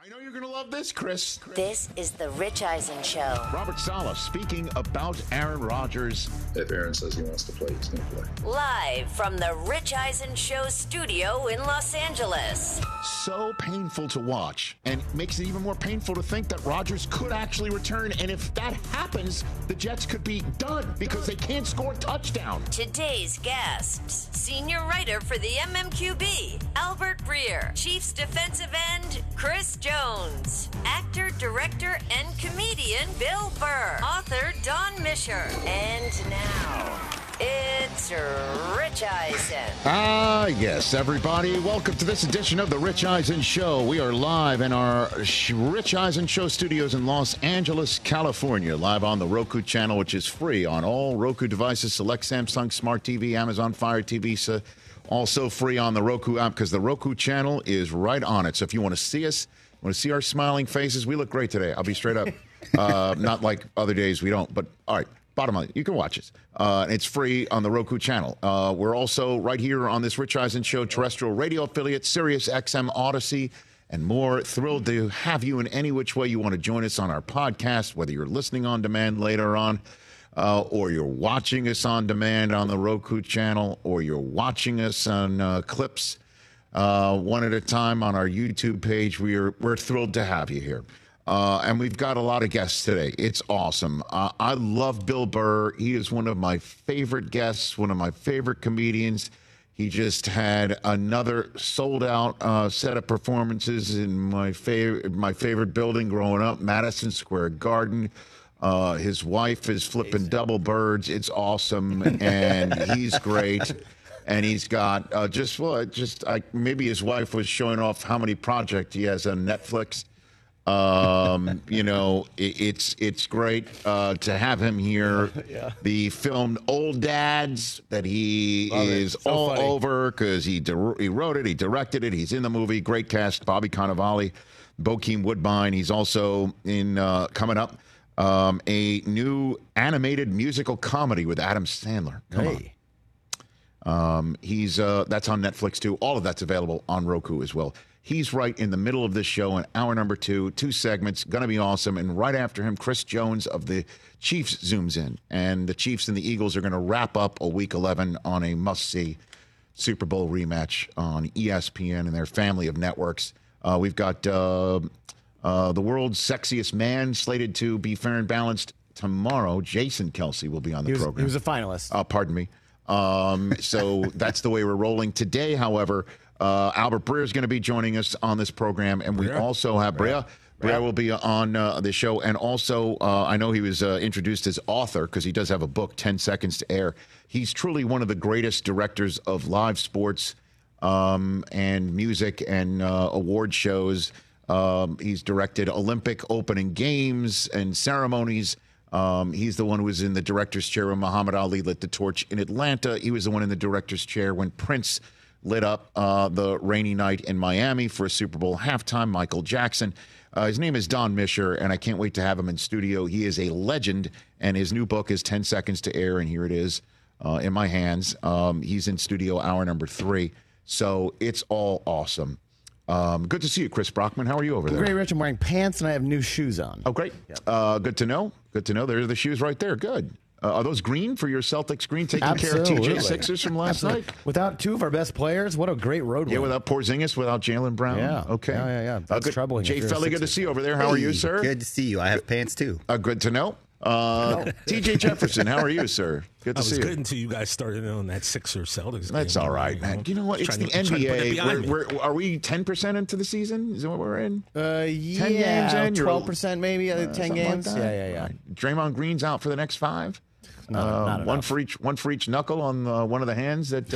I know you're going to love this, Chris. This is the Rich Eisen Show. Robert Saleh speaking about Aaron Rodgers. If Aaron says he wants to play, he's going to play. Live from the Rich Eisen Show studio in Los Angeles. So painful to watch, and makes it even more painful to think that Rodgers could actually return. And if that happens, the Jets could be done because they can't score a touchdown. Today's guests: senior writer for the MMQB, Albert Breer; Chiefs defensive end, Chris Jones; actor, director, and comedian, Bill Burr; author, Don Misher. And now, it's Rich Eisen. Yes, everybody. Welcome to this edition of the Rich Eisen Show. We are live in our Rich Eisen Show studios in Los Angeles, California. Live on the Roku channel, which is free on all Roku devices, select Samsung Smart TV, Amazon Fire TV. So also free on the Roku app because the Roku channel is right on it. So if you want to see us, want to see our smiling faces, we look great today. I'll be straight up. Not like other days we don't, but all right. Bottom line, you can watch us. It's free on the Roku channel. We're also right here on this Rich Eisen Show terrestrial radio affiliate, Sirius XM Odyssey, and more. Thrilled to have you in any which way you want to join us on our podcast, whether you're listening on demand later on, or you're watching us on demand on the Roku channel, or you're watching us on clips one at a time on our YouTube page. We're thrilled to have you here. And we've got a lot of guests today. It's awesome. I love Bill Burr. He is one of my favorite guests, one of my favorite comedians. He just had another sold-out set of performances in my favorite building growing up, Madison Square Garden. His wife is flipping double birds. It's awesome, and he's great. And he's got maybe his wife was showing off how many projects he has on Netflix. It's great to have him here. Yeah. The film Old Dads that he is so all funny. Over because he wrote it, he directed it, he's in the movie. Great cast: Bobby Cannavale, Bokeem Woodbine. He's also in coming up a new animated musical comedy with Adam Sandler. Come on. He's that's on Netflix too. All of that's available on Roku as well. He's right in the middle of this show in hour number two segments. Going to be awesome. And right after him, Chris Jones of the Chiefs zooms in. And the Chiefs and the Eagles are going to wrap up a Week 11 on a must-see Super Bowl rematch on ESPN and their family of networks. We've got the world's sexiest man slated to be fair and balanced tomorrow. Jason Kelce will be on the program. He was a finalist. Pardon me. So that's the way we're rolling. Today, however, Albert Breer is going to be joining us on this program, and we also have Breer. Breer will be on the show, and also I know he was introduced as author because he does have a book, 10 Seconds to Air. He's truly one of the greatest directors of live sports and music and award shows. He's directed Olympic opening games and ceremonies. He's the one who was in the director's chair when Muhammad Ali lit the torch in Atlanta. He was the one in the director's chair when Prince lit up the rainy night in Miami for a Super Bowl halftime. Michael Jackson. His name is Don Misher, and I can't wait to have him in studio. He is a legend, and his new book is 10 Seconds to Air, and here it is in my hands. He's in studio hour number 3, so it's all awesome. Good to see you, Chris Brockman. How are you over there? Great, Rich. I'm wearing pants, and I have new shoes on. Oh, great. Yep. Good to know. Good to know. There's the shoes right there. Good. Are those green for your Celtics green, taking care of TJ Sixers from last night? Without two of our best players, what a great road win. Yeah, without Porzingis, without Jaylen Brown. Yeah. Okay. Yeah. That's troubling. Jay Felly, good to see you over there. How are you, sir? Good to see you. I have pants, too. Good to know. TJ Jefferson, how are you, sir? Good to see you. Good until you guys started on that Sixers Celtics game. That's all right, man. You know what? It's the NBA. Are we 10% into the season? Is that what we're in? 10 games in? 12% maybe. 10 games. Like yeah. Draymond Green's out for the next 5. Not one for each knuckle on one of the hands that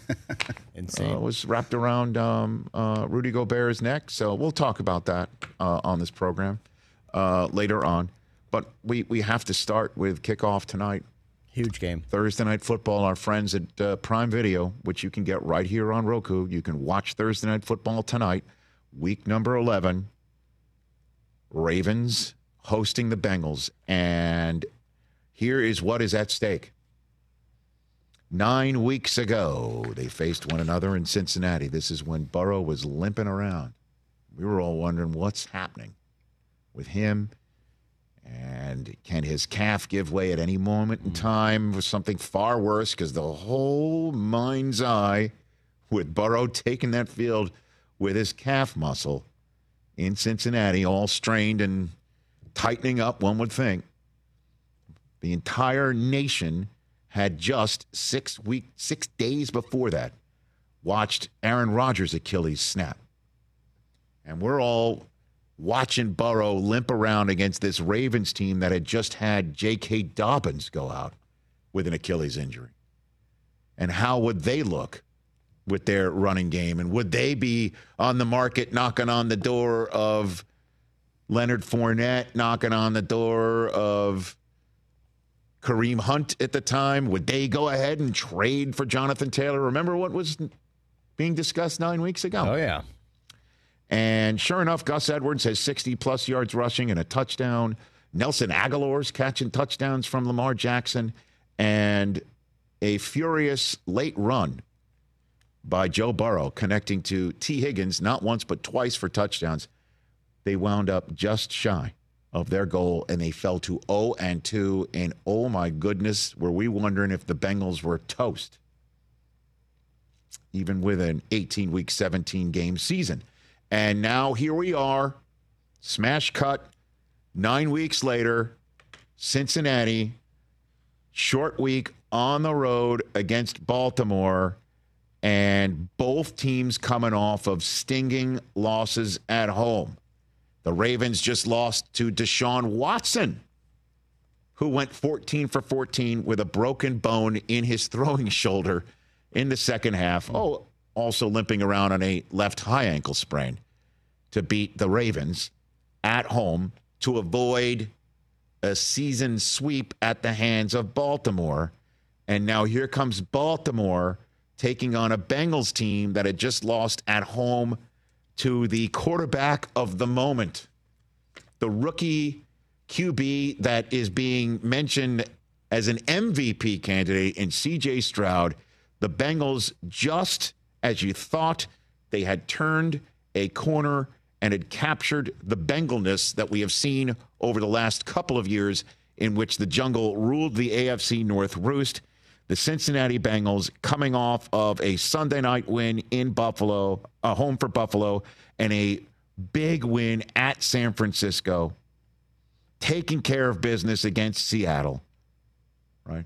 was wrapped around Rudy Gobert's neck. So we'll talk about that on this program later on. But we have to start with kickoff tonight. Huge game. Thursday Night Football. Our friends at Prime Video, which you can get right here on Roku. You can watch Thursday Night Football tonight, week number 11. Ravens hosting the Bengals. And here is what is at stake. 9 weeks ago, they faced one another in Cincinnati. This is when Burrow was limping around We were all wondering what's happening with him. And can his calf give way at any moment in time for something far worse? Because the whole mind's eye with Burrow taking that field with his calf muscle in Cincinnati, all strained and tightening up, one would think. The entire nation had just 6 days before that watched Aaron Rodgers' Achilles snap. And we're all watching Burrow limp around against this Ravens team that had just had J.K. Dobbins go out with an Achilles injury. And how would they look with their running game? And would they be on the market knocking on the door of Leonard Fournette, knocking on the door of Kareem Hunt at the time? Would they go ahead and trade for Jonathan Taylor? Remember what was being discussed 9 weeks ago? Oh, yeah. And sure enough, Gus Edwards has 60-plus yards rushing and a touchdown. Nelson Aguilar's catching touchdowns from Lamar Jackson. And a furious late run by Joe Burrow connecting to T. Higgins, not once but twice for touchdowns. They wound up just shy of their goal, and they fell to 0-2. And, oh, my goodness, were we wondering if the Bengals were toast, even with an 18-week, 17-game season. And now here we are, smash cut, 9 weeks later, Cincinnati, short week on the road against Baltimore, and both teams coming off of stinging losses at home. The Ravens just lost to Deshaun Watson, who went 14 for 14 with a broken bone in his throwing shoulder in the second half. Oh, also limping around on a left high ankle sprain to beat the Ravens at home to avoid a season sweep at the hands of Baltimore. And now here comes Baltimore taking on a Bengals team that had just lost at home to the quarterback of the moment, the rookie QB that is being mentioned as an MVP candidate in C.J. Stroud. The Bengals, just as you thought, they had turned a corner and had captured the Bengalness that we have seen over the last couple of years in which the jungle ruled the AFC North roost. The Cincinnati Bengals coming off of a Sunday night win in Buffalo, a home for Buffalo, and a big win at San Francisco, taking care of business against Seattle, right?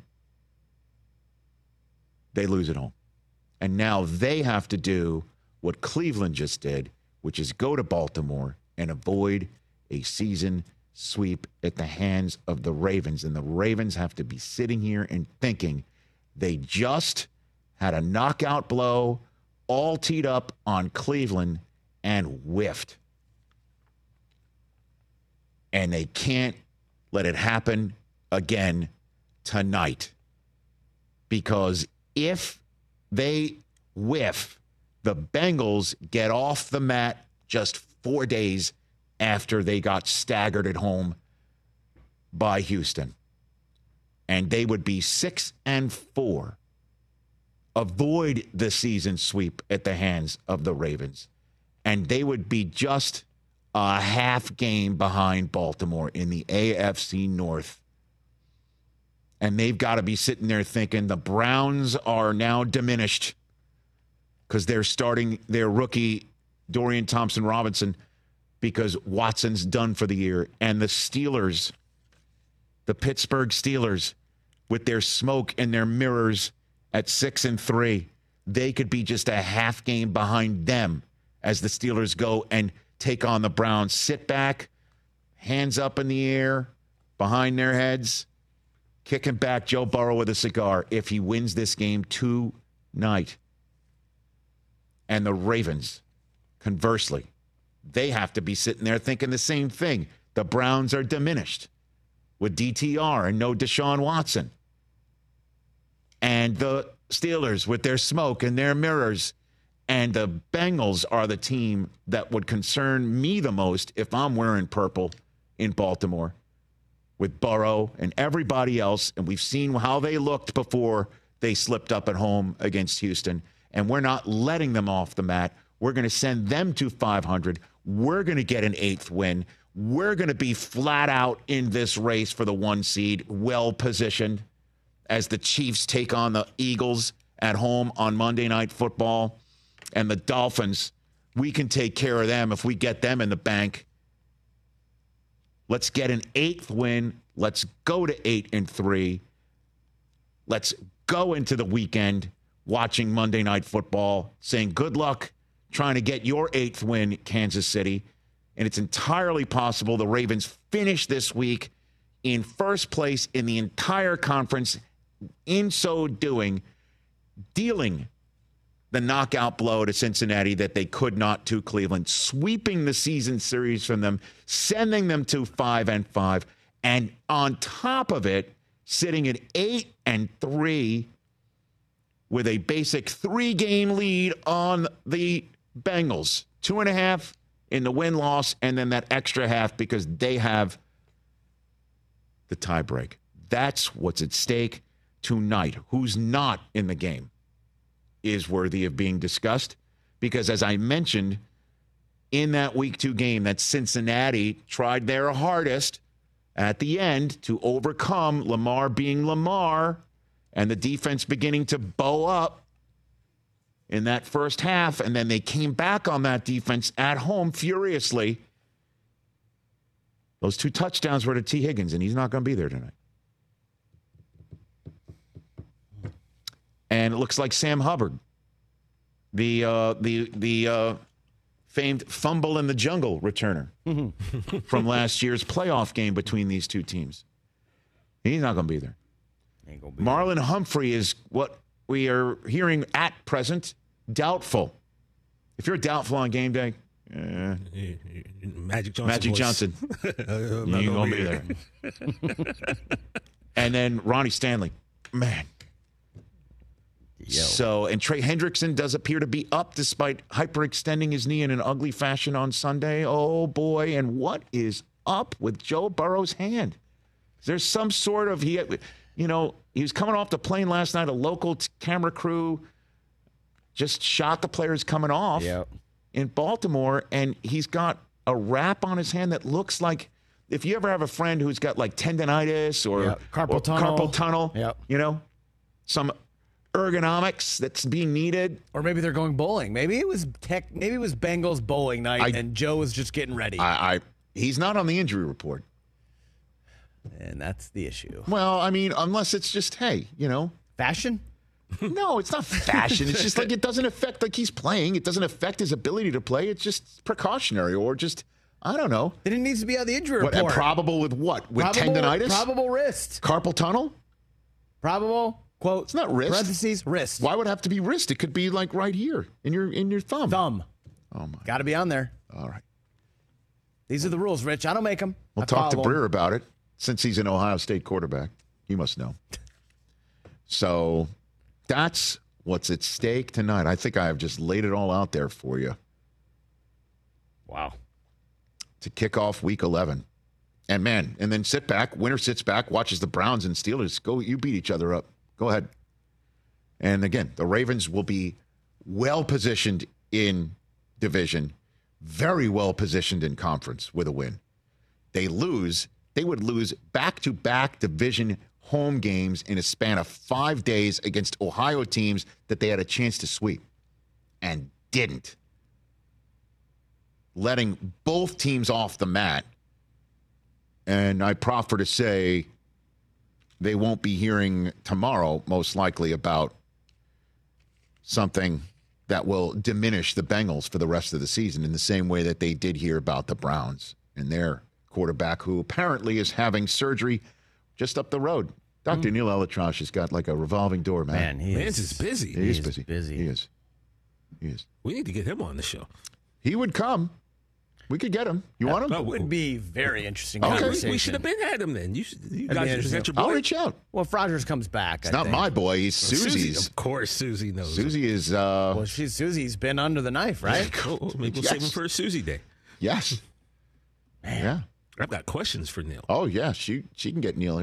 They lose at home. And now they have to do what Cleveland just did, which is go to Baltimore and avoid a season sweep at the hands of the Ravens. And the Ravens have to be sitting here and thinking they just had a knockout blow all teed up on Cleveland and whiffed. And they can't let it happen again tonight. Because if they whiff, the Bengals get off the mat just 4 days after they got staggered at home by Houston. And they would be 6-4. Avoid the season sweep at the hands of the Ravens. And they would be just a half game behind Baltimore in the AFC North. And they've got to be sitting there thinking the Browns are now diminished because they're starting their rookie Dorian Thompson-Robinson because Watson's done for the year. And the Steelers, the Pittsburgh Steelers, with their smoke and their mirrors at 6-3, they could be just a half game behind them as the Steelers go and take on the Browns. Sit back, hands up in the air, behind their heads, kicking back Joe Burrow with a cigar if he wins this game tonight. And the Ravens, conversely, they have to be sitting there thinking the same thing. The Browns are diminished with DTR and no Deshaun Watson. And the Steelers with their smoke and their mirrors. And the Bengals are the team that would concern me the most if I'm wearing purple in Baltimore with Burrow and everybody else. And we've seen how they looked before they slipped up at home against Houston. And we're not letting them off the mat. We're going to send them to 500. we're going to get an 8th win. We're going to be flat out in this race for the 1 seed, well positioned as the Chiefs take on the Eagles at home on Monday Night Football. And the Dolphins, we can take care of them if we get them in the bank. Let's get an 8th win. Let's go to 8-3. Let's go into the weekend watching Monday Night Football, saying good luck trying to get your 8th win, Kansas City. And it's entirely possible the Ravens finish this week in first place in the entire conference, in so doing, dealing the knockout blow to Cincinnati that they could not to Cleveland, sweeping the season series from them, sending them to 5-5, and on top of it, sitting at 8-3 with a basic 3-game lead on the Bengals. 2.5 in the win-loss, and then that extra half because they have the tiebreak. That's what's at stake tonight. Who's not in the game is worthy of being discussed because, as I mentioned, in that Week 2 game, that Cincinnati tried their hardest at the end to overcome Lamar being Lamar and the defense beginning to bow up in that first half, and then they came back on that defense at home furiously. Those 2 touchdowns were to T. Higgins, and he's not going to be there tonight. And it looks like Sam Hubbard, the famed fumble in the jungle returner from last year's playoff game between these 2 teams. He's not going to be there. Marlon Humphrey is what we are hearing at present doubtful. If you're doubtful on game day, Magic Johnson. Magic Johnson. You ain't going to be there. And then Ronnie Stanley. Man. So, and Trey Hendrickson does appear to be up despite hyperextending his knee in an ugly fashion on Sunday. Oh, boy. And what is up with Joe Burrow's hand? There's some sort of, he was coming off the plane last night. A local camera crew just shot the players coming off in Baltimore, and he's got a wrap on his hand that looks like, if you ever have a friend who's got like tendonitis or carpal tunnel, some ergonomics that's being needed. Or maybe they're going bowling. Maybe it was Bengals bowling night and Joe was just getting ready. He's not on the injury report. And that's the issue. Well, I mean, unless it's just, hey, fashion? No, it's not fashion. It's just like it doesn't affect, like he's playing. It doesn't affect his ability to play. It's just precautionary or just, I don't know. Then it needs to be on the injury report. And probable with what? With tendonitis? Probable wrist. Carpal tunnel? Probable, quote. It's not wrist. Parentheses, wrist. Why would it have to be wrist? It could be like right here in your thumb. Thumb. Oh, my. Got to be on there. All right. These are the rules, Rich. I don't make them. We'll talk to Breer about it since he's an Ohio State quarterback. He must know. So that's what's at stake tonight. I think I have just laid it all out there for you. Wow. To kick off Week 11. And, man, and then sit back. Winner sits back, watches the Browns and Steelers. Go, you beat each other up. Go ahead. And, again, the Ravens will be well-positioned in division, very well-positioned in conference with a win. They would lose back-to-back division home games in a span of 5 days against Ohio teams that they had a chance to sweep and didn't. Letting both teams off the mat. And I proffer to say they won't be hearing tomorrow, most likely, about something that will diminish the Bengals for the rest of the season in the same way that they did hear about the Browns and their quarterback, who apparently is having surgery just up the road. Dr. Neil Elitrosh has got like a revolving door, man. Man's is busy. He is busy. He is. We need to get him on the show. He would come. We could get him. You want him? That would be very interesting. Okay. We should have been at him then. You guys should get your boy. I'll reach out. Well, if Rogers comes back, it's not my boy. He's Susie's. Of course, Susie knows. Susie is. Well, Susie's been under the knife, right? Cool. Maybe we'll save him for a Susie day. Yes. Man. Yeah. I've got questions for Neil. Oh yeah, she can get Neil here.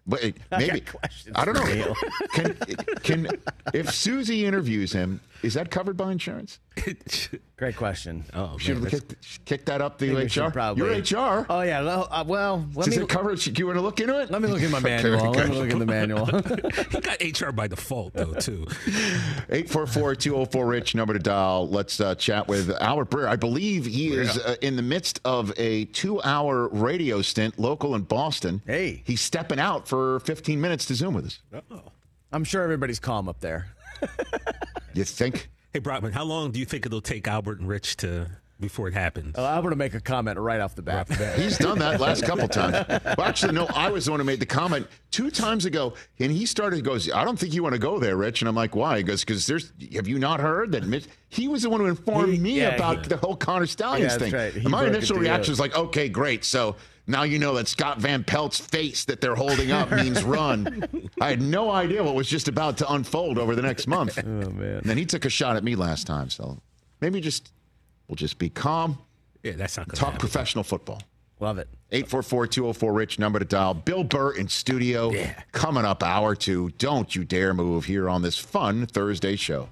But maybe I don't know. Can if Susie interviews him, is that covered by insurance? Great question. Oh, Should we kick that up to HR? Probably. You're HR. Oh yeah. Well, Is it covered? Do you want to look into it? Let me look in my manual. Let me look in the manual. He got HR by default though too. 844-204-RICH number to dial. Let's chat with Albert Breer. I believe he is in the midst of a 2-hour radio stint local in Boston. Hey, he's stepping out for 15 minutes to Zoom with us. I'm sure everybody's calm up there. You think? Hey, Brockman, how long do you think it'll take Albert and Rich before it happens? Albert will make a comment right off the bat. He's done that last couple times. Well, actually, no, I was the one who made the comment 2 times ago, and he goes, I don't think you want to go there, Rich. And I'm like, why? He goes, because have you not heard that he was the one who informed me about the whole Connor Stallions thing. Right. And my initial reaction was like, okay, great. So now you know that Scott Van Pelt's face that they're holding up means run. I had no idea what was just about to unfold over the next month. Oh, man. And then he took a shot at me last time. So maybe we'll just be calm. Yeah, that's not going to talk happen. Professional football. Love it. 844-204-RICH number to dial. Bill Burr in studio. Yeah. Coming up hour 2. Don't you dare move here on this fun Thursday show.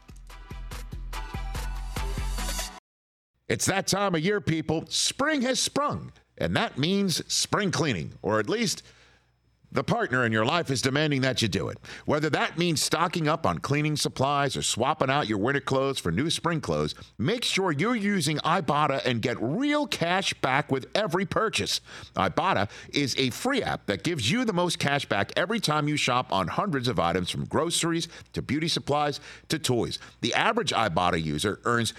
It's that time of year, people. Spring has sprung, and that means spring cleaning, or at least the partner in your life is demanding that you do it. Whether that means stocking up on cleaning supplies or swapping out your winter clothes for new spring clothes, make sure you're using Ibotta and get real cash back with every purchase. Ibotta is a free app that gives you the most cash back every time you shop on hundreds of items, from groceries to beauty supplies to toys. The average Ibotta user earns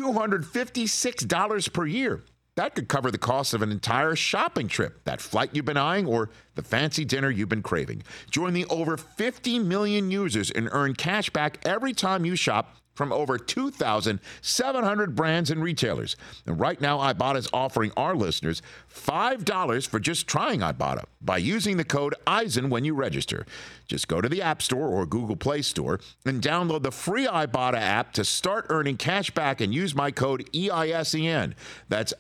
$256 per year. That could cover the cost of an entire shopping trip, that flight you've been eyeing, or the fancy dinner you've been craving. Join the over 50 million users and earn cash back every time you shop from over 2,700 brands and retailers. And right now, Ibotta is offering our listeners $5 for just trying Ibotta by using the code EISEN when you register. Just go to the App Store or Google Play Store and download the free Ibotta app to start earning cash back and use my code EISEN. That's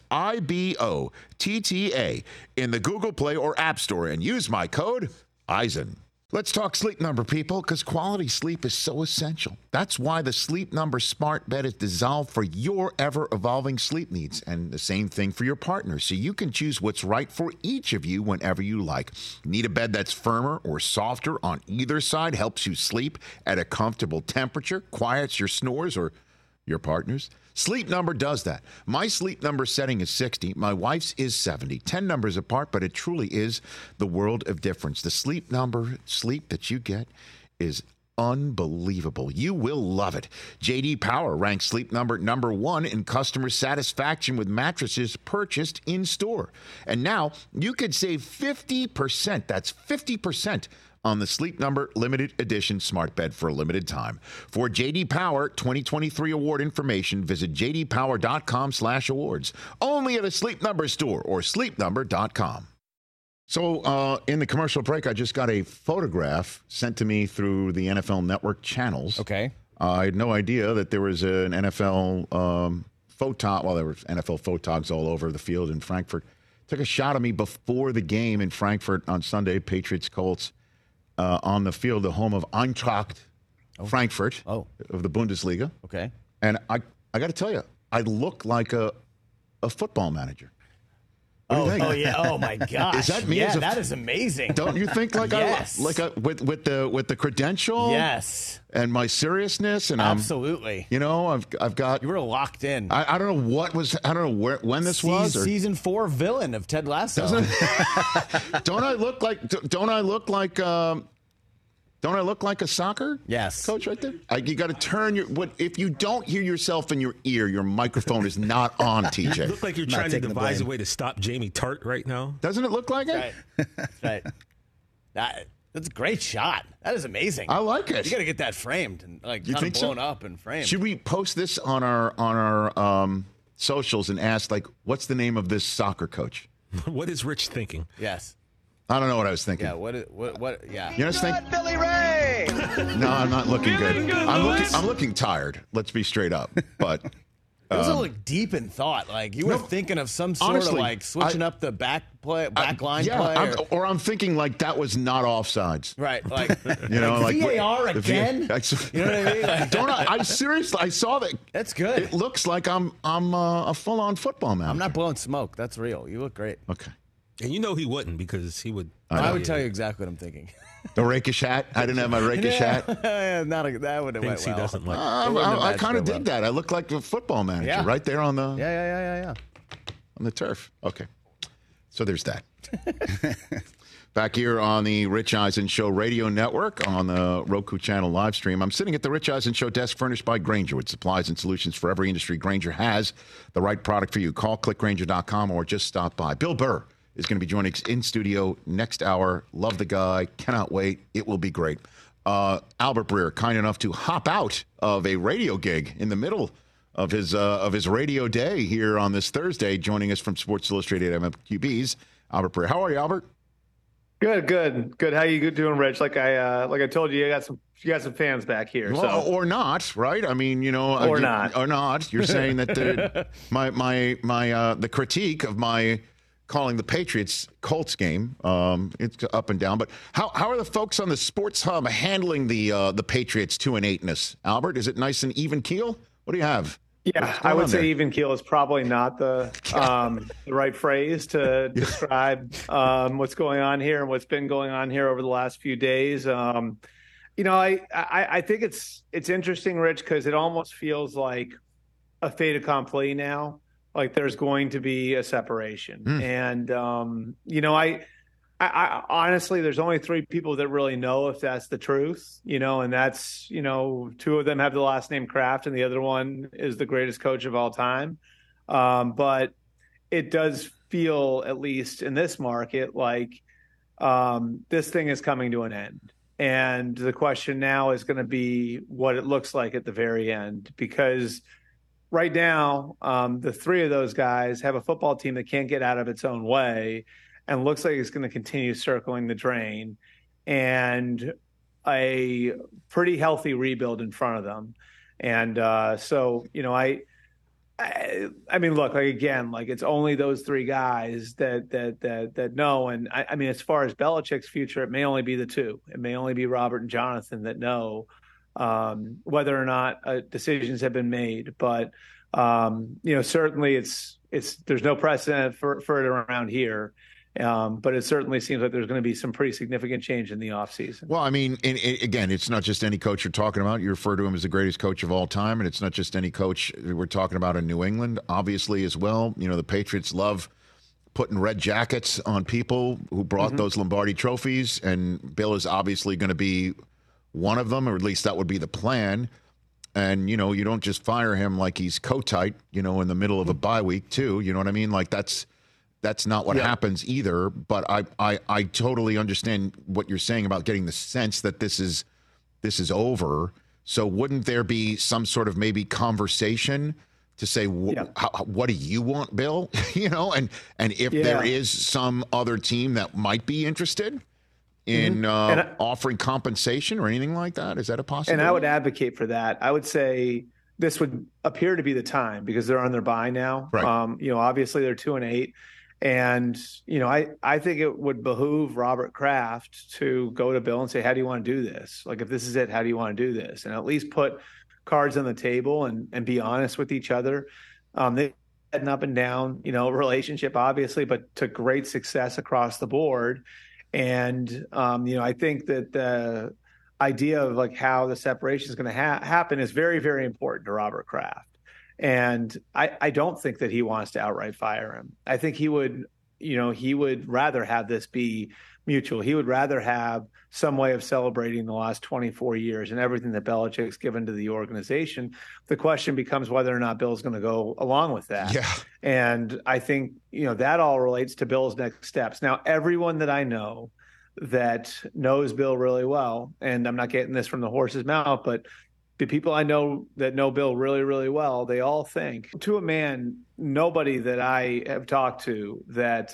IBOTTA in the Google Play or App Store, and use my code EISEN. Let's talk Sleep Number, people, because quality sleep is so essential. That's why the Sleep Number Smart Bed is designed for your ever-evolving sleep needs, and the same thing for your partner, so you can choose what's right for each of you whenever you like. Need a bed that's firmer or softer on either side, helps you sleep at a comfortable temperature, quiets your snores or your partner's? Sleep Number does that. My Sleep Number setting is 60. My wife's is 70. 10 numbers apart, but it truly is the world of difference. The Sleep Number sleep that you get is unbelievable. You will love it. J.D. Power ranks Sleep Number number 1 in customer satisfaction with mattresses purchased in store. And now you could save 50%. That's 50% on the Sleep Number Limited Edition Smart Bed for a limited time. For J.D. Power 2023 award information, visit jdpower.com/awards. Only at a Sleep Number store or sleepnumber.com. So in the commercial break, I just got a photograph sent to me through the NFL Network channels. Okay. I had no idea that there was an NFL photog. Well, there were NFL photogs all over the field in Frankfurt. Took a shot of me before the game in Frankfurt on Sunday, Patriots-Colts. On the field, the home of Eintracht Frankfurt of the Bundesliga. Okay. And I got to tell you, I look like a football manager. Oh yeah! Oh my gosh! Is that me? Yeah, that is amazing. Don't you think with the credential? Yes. And my seriousness, and absolutely. I've got. You were locked in. I don't know what was. I don't know when this was. Season 4 villain of Ted Lasso. Don't I look like? Don't I look like? Don't I look like a soccer coach right there? You got to turn if you don't hear yourself in your ear, your microphone is not on, TJ. You look like you're trying to devise a way to stop Jamie Tart right now. Doesn't it look like it? Right. That's a great shot. That is amazing. I like it. You got to get that framed and blown up and framed. Should we post this on our socials and ask, what's the name of this soccer coach? What is Rich thinking? Yes. I don't know what I was thinking. Yeah, what yeah. You know what Billy Ray! No, I'm not looking good. I'm looking tired. Let's be straight up. But Those look deep in thought. Like you were thinking of some sort of like switching up the back line play. Or I'm thinking like that was not offsides. Right. Like, like VAR again? You know what I mean? Like, I seriously, I saw that. That's good. It looks like I'm a full-on football man. I'm not blowing smoke. That's real. You look great. Okay. And you know he wouldn't, because he would. I would tell you exactly what I'm thinking. The rakish hat? I didn't have my rakish hat. That would have went well. He doesn't like. I kind of dig that. I look like a football manager right there on the on the turf. Okay, so there's that. Back here on the Rich Eisen Show radio network on the Roku channel live stream, I'm sitting at the Rich Eisen Show desk furnished by Grainger with supplies and solutions for every industry. Grainger has the right product for you. Call clickgrainger.com or just stop by. Bill Burr is going to be joining us in studio next hour. Love the guy. Cannot wait. It will be great. Albert Breer, kind enough to hop out of a radio gig in the middle of his radio day here on this Thursday, joining us from Sports Illustrated MMQB's Albert Breer. How are you, Albert? Good. How you doing, Rich? Like I told you, you got some fans back here. Well, so. Or not, right? I mean, or not. You're saying that the critique of my calling the Patriots Colts game, it's up and down. But how are the folks on the Sports Hub handling the Patriots 2-8-ness? Albert, is it nice and even keel? What do you have? Yeah, I would say even keel is probably not the right phrase to describe what's going on here and what's been going on here over the last few days. I think it's interesting, Rich, because it almost feels like a fait accompli now. Like there's going to be a separation, and I honestly, there's only three people that really know if that's the truth, and that's, two of them have the last name Kraft and the other one is the greatest coach of all time. But it does feel, at least in this market, like this thing is coming to an end. And the question now is going to be what it looks like at the very end, because right now, the three of those guys have a football team that can't get out of its own way and looks like it's going to continue circling the drain, and a pretty healthy rebuild in front of them. And so, I mean, look, it's only those three guys that know. And I mean, as far as Belichick's future, it may only be the two. It may only be Robert and Jonathan that know whether or not decisions have been made. But certainly there's no precedent for it around here. But it certainly seems like there's going to be some pretty significant change in the offseason. Well, I mean, again, it's not just any coach you're talking about. You refer to him as the greatest coach of all time, and it's not just any coach we're talking about in New England, obviously, as well. The Patriots love putting red jackets on people who brought those Lombardi trophies, and Bill is obviously going to be one of them, or at least that would be the plan. And, you don't just fire him like he's coat-tight, in the middle of a bye week, too. You know what I mean? Like, that's not what happens either. But I totally understand what you're saying about getting the sense that this is over. So wouldn't there be some sort of maybe conversation to say, what do you want, Bill? And if there is some other team that might be interested in offering compensation or anything like that, is that a possibility? And I would advocate for that. I would say this would appear to be the time, because they're on their bye now. Right. Obviously they're 2-8. And, I think it would behoove Robert Kraft to go to Bill and say, how do you want to do this? Like, if this is it, how do you want to do this? And at least put cards on the table and be honest with each other. They had an up and down, relationship, obviously, but to great success across the board. And, I think that the idea of like how the separation is going to happen is very, very important to Robert Kraft. And I don't think that he wants to outright fire him. I think he would rather have this be mutual. He would rather have some way of celebrating the last 24 years and everything that Belichick's given to the organization. The question becomes whether or not Bill's going to go along with that. Yeah. And I think, that all relates to Bill's next steps. Now, everyone that I know that knows Bill really well, and I'm not getting this from the horse's mouth, but the people I know that know Bill really, really well, they all think, to a man, nobody that I have talked to that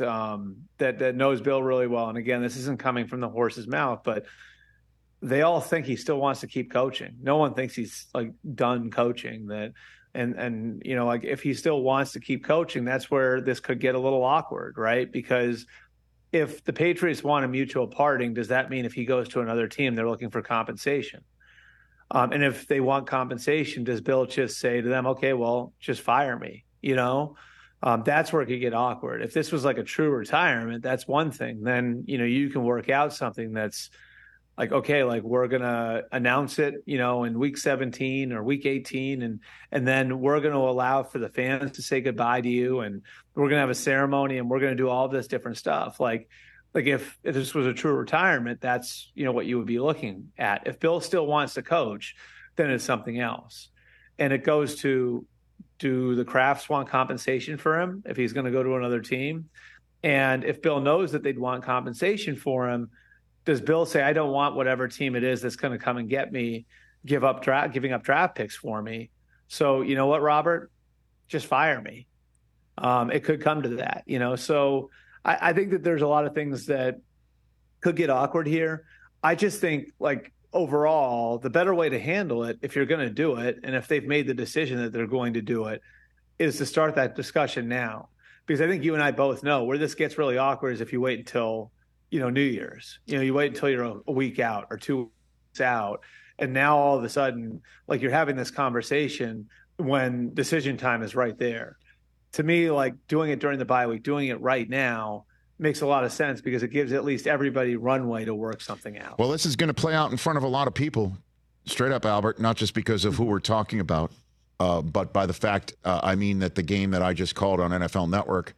knows Bill really well. And again, this isn't coming from the horse's mouth, but they all think he still wants to keep coaching. No one thinks he's like done coaching. That And like if he still wants to keep coaching, that's where this could get a little awkward, right? Because if the Patriots want a mutual parting, does that mean if he goes to another team, they're looking for compensation? And if they want compensation, does Bill just say to them, okay, well, just fire me? That's where it could get awkward. If this was like a true retirement, that's one thing. Then, you can work out something that's like, okay, like we're going to announce it, in week 17 or week 18. And then we're going to allow for the fans to say goodbye to you. And we're going to have a ceremony and we're going to do all this different stuff. Like if this was a true retirement, that's, what you would be looking at. If Bill still wants to coach, then it's something else. And it goes to, do the Krafts want compensation for him if he's going to go to another team? And if Bill knows that they'd want compensation for him, does Bill say, I don't want whatever team it is that's going to come and get me, giving up draft picks for me? So you know what, Robert? Just fire me. It could come to that, So I think that there's a lot of things that could get awkward here. I just think, like, overall, the better way to handle it, if you're going to do it, and if they've made the decision that they're going to do it, is to start that discussion now. Because I think you and I both know where this gets really awkward is if you wait until, New Year's. You wait until you're a week out or 2 weeks out, and now all of a sudden, like, you're having this conversation when decision time is right there. To me, like, doing it during the bye week, doing it right now, makes a lot of sense because it gives at least everybody runway to work something out. Well, this is going to play out in front of a lot of people, straight up, Albert, not just because of who we're talking about, but by the fact, that the game that I just called on NFL Network,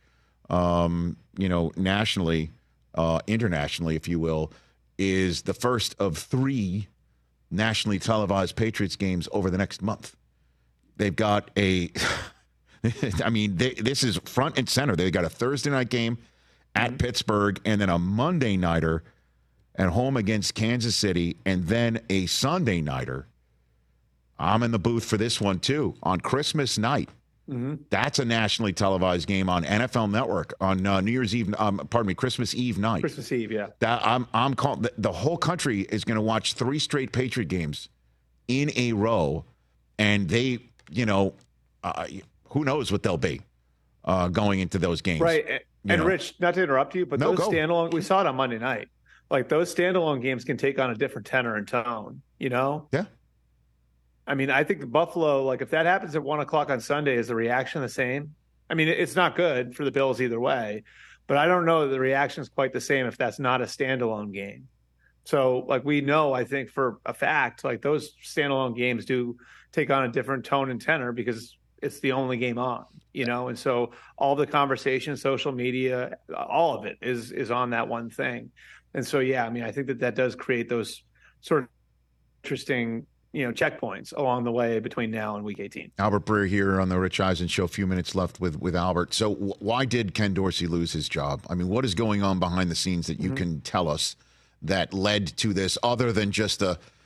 nationally, internationally, if you will, is the first of 3 nationally televised Patriots games over the next month. They've got this is front and center. They've got a Thursday night game at Pittsburgh, and then a Monday nighter at home against Kansas City, and then a Sunday nighter. I'm in the booth for this one too on Christmas night. That's a nationally televised game on NFL Network on New Year's Eve. Christmas Eve night. Christmas Eve, yeah. I'm calling the whole country is going to watch 3 straight Patriot games in a row, and they, who knows what they'll be going into those games, right? And Rich, not to interrupt you, but those standalone, we saw it on Monday night. Like, those standalone games can take on a different tenor and tone, Yeah. I mean, I think Buffalo, like, if that happens at 1:00 on Sunday, is the reaction the same? I mean, it's not good for the Bills either way, but I don't know that the reaction is quite the same if that's not a standalone game. So, like, we know, I think for a fact, like, those standalone games do take on a different tone and tenor because it's the only game on, and so all the conversation, social media, all of it is on that one thing. And so, yeah, I mean, I think that does create those sort of interesting, checkpoints along the way between now and week 18. Albert Breer here on the Rich Eisen Show. A few minutes left with Albert. So why did Ken Dorsey lose his job? I mean, what is going on behind the scenes that you can tell us that led to this, other than just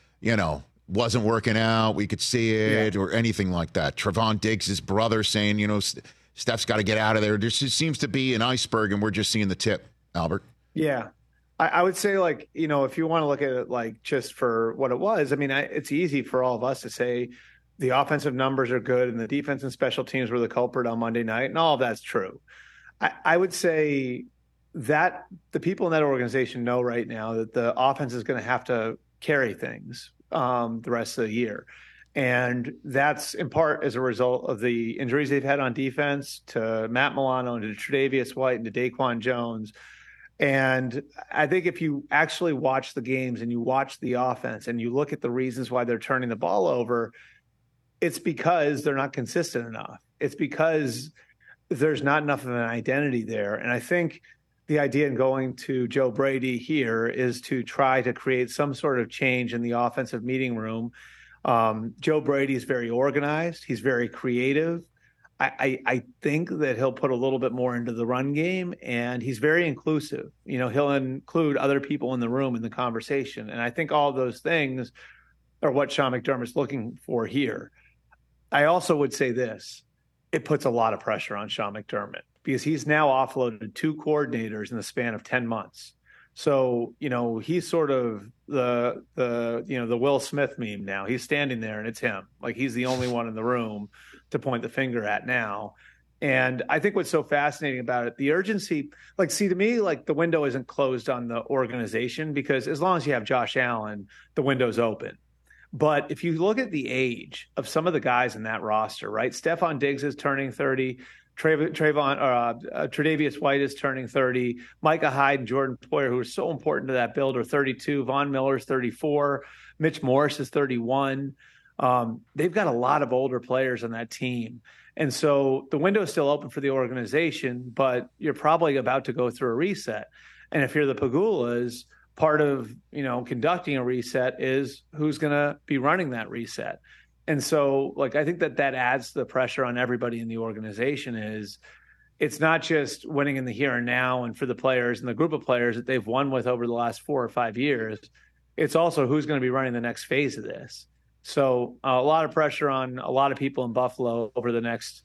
wasn't working out, we could see it, or anything like that? Trevon Diggs' brother saying, Steph's got to get out of there. There just seems to be an iceberg, and we're just seeing the tip, Albert. Yeah. I would say, like, if you want to look at it, like, just for what it was, I mean, it's easy for all of us to say the offensive numbers are good and the defense and special teams were the culprit on Monday night, and all of that's true. I would say that the people in that organization know right now that the offense is going to have to carry things the rest of the year. And that's in part as a result of the injuries they've had on defense to Matt Milano and to Tre'Davious White and to Daquan Jones. And I think if you actually watch the games and you watch the offense and you look at the reasons why they're turning the ball over, it's because they're not consistent enough. It's because there's not enough of an identity there. And I think the idea in going to Joe Brady here is to try to create some sort of change in the offensive meeting room. Joe Brady is very organized. He's very creative. I think that he'll put a little bit more into the run game, and he's very inclusive. He'll include other people in the room in the conversation. And I think all those things are what Sean McDermott's looking for here. I also would say this. It puts a lot of pressure on Sean McDermott because he's now offloaded 2 coordinators in the span of 10 months. So, he's sort of the Will Smith meme now. He's standing there and it's him. Like, he's the only one in the room to point the finger at now. And I think what's so fascinating about it, the urgency, to me, the window isn't closed on the organization, because as long as you have Josh Allen, the window's open. But if you look at the age of some of the guys in that roster, right? Stephon Diggs is turning 30. Tre'Davious White is turning 30. Micah Hyde and Jordan Poyer, who are so important to that build, are 32. Von Miller's 34. Mitch Morse is 31. They've got a lot of older players on that team. And so the window is still open for the organization, but you're probably about to go through a reset. And if you're the Pegulas, part of, conducting a reset is who's going to be running that reset. And so, I think that adds the pressure on everybody in the organization. It's not just winning in the here and now and for the players and the group of players that they've won with over the last 4 or 5 years. It's also who's going to be running the next phase of this. So a lot of pressure on a lot of people in Buffalo over the next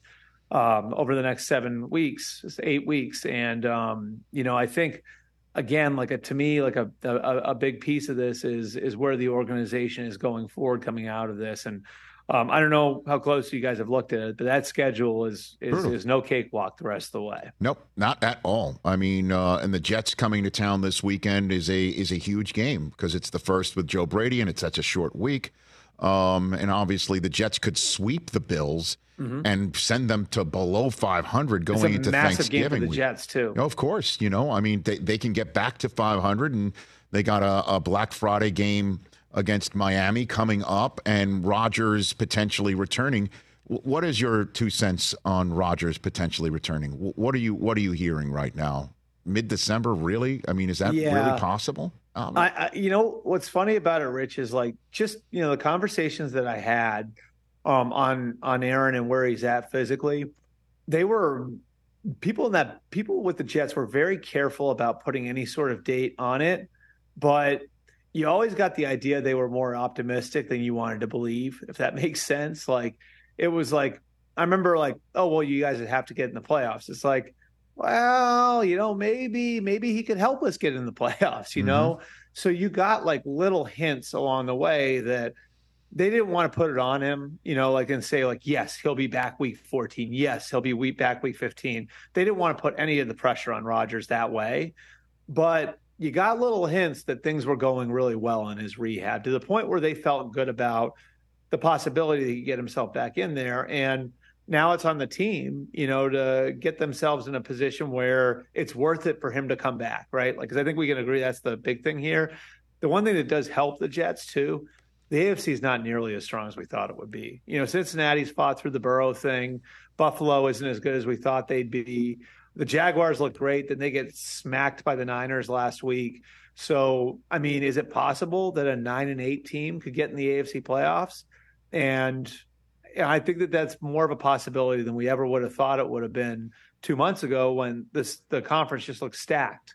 7 weeks, 8 weeks. And, I think, again, to me, a big piece of this is where the organization is going forward coming out of this. And I don't know how close you guys have looked at it, but that schedule is no cakewalk the rest of the way. Nope, not at all. I mean, and the Jets coming to town this weekend is a huge game, because it's the first with Joe Brady, and it's such a short week. And obviously the Jets could sweep the Bills and send them to below 500 going into Thanksgiving. It's a massive game for the Jets, too. Of course, I mean, they can get back to 500, and they got a Black Friday game against Miami coming up, and Rodgers potentially returning. What is your 2 cents on Rodgers potentially returning? What are you hearing right now? Mid-December, really? I mean, is that really possible? What's funny about it, Rich, is the conversations that I had on Aaron and where he's at physically, people with the Jets were very careful about putting any sort of date on it, but you always got the idea they were more optimistic than you wanted to believe, if that makes sense. It was I remember oh, well, you guys would have to get in the playoffs. It's well, maybe he could help us get in the playoffs, So you got little hints along the way that they didn't want to put it on him, and say yes, he'll be back week 14. Yes, he'll be back week 15. They didn't want to put any of the pressure on Rodgers that way. But you got little hints that things were going really well in his rehab, to the point where they felt good about the possibility that he could get himself back in there. And now it's on the team, to get themselves in a position where it's worth it for him to come back, right? Because I think we can agree that's the big thing here. The one thing that does help the Jets too, the AFC is not nearly as strong as we thought it would be. Cincinnati's fought through the Burrow thing. Buffalo isn't as good as we thought they'd be. The Jaguars look great. Then they get smacked by the Niners last week. So, I mean, is it possible that a 9-8 team could get in the AFC playoffs? And I think that that's more of a possibility than we ever would have thought it would have been 2 months ago, when the conference just looked stacked.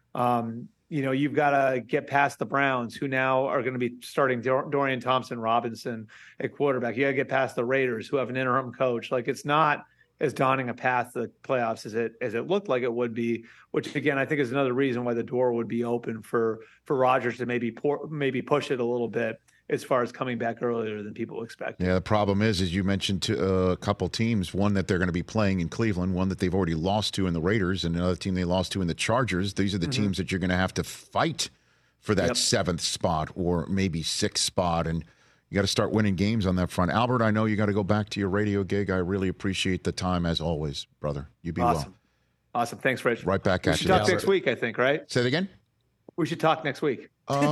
You've got to get past the Browns, who now are going to be starting Dorian Thompson-Robinson at quarterback. You got to get past the Raiders, who have an interim coach. It's not as daunting a path to the playoffs as it looked like it would be, which again, I think is another reason why the door would be open for Rodgers to maybe push it a little bit as far as coming back earlier than people expected. Yeah, the problem is you mentioned a couple teams, one that they're going to be playing in Cleveland, one that they've already lost to in the Raiders, and another team they lost to in the Chargers. These are the teams that you're going to have to fight for that 7th spot or maybe 6th spot, and you got to start winning games on that front. Albert, I know you got to go back to your radio gig. I really appreciate the time as always, brother. You be well. Awesome. Thanks, Rich. Right back at you. We should talk next week, I think, right? Say it again? We should talk next week.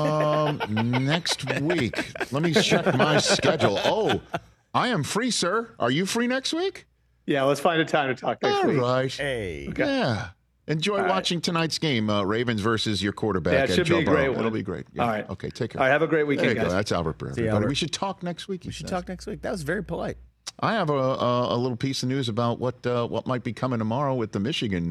Next week. Let me check my schedule. Oh, I am free, sir. Are you free next week? Yeah, let's find a time to talk next week. All right. Hey. Okay. Yeah. Enjoy watching tonight's game, Ravens versus your quarterback. Yeah, it should be a great one. It'll be great. Yeah. All right. Okay, take care. All right, have a great weekend, guys. That's Albert Breer. Everybody. We should talk next week. We should talk next week. That was very polite. I have a little piece of news about what might be coming tomorrow with the Michigan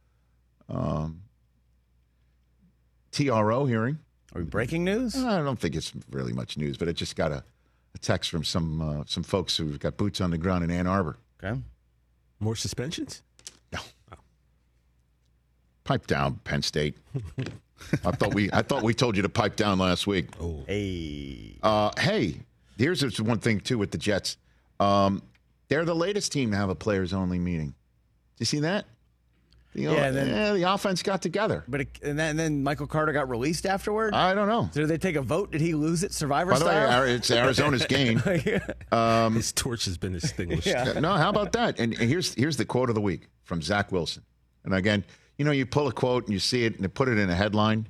TRO hearing. Are we breaking news? I don't think it's really much news, but I just got a text from some folks who've got boots on the ground in Ann Arbor. Okay. More suspensions? No. Pipe down, Penn State. I thought we told you to pipe down last week. Oh. Hey. Hey, here's one thing, too, with the Jets. They're the latest team to have a players-only meeting. Do you see that? The offense got together. But and then Michael Carter got released afterward? I don't know. So did they take a vote? Did he lose it Survivor By style? the way, it's Arizona's gain. His torch has been extinguished. Yeah. No, how about that? And here's the quote of the week from Zach Wilson. And again, you pull a quote and you see it and they put it in a headline.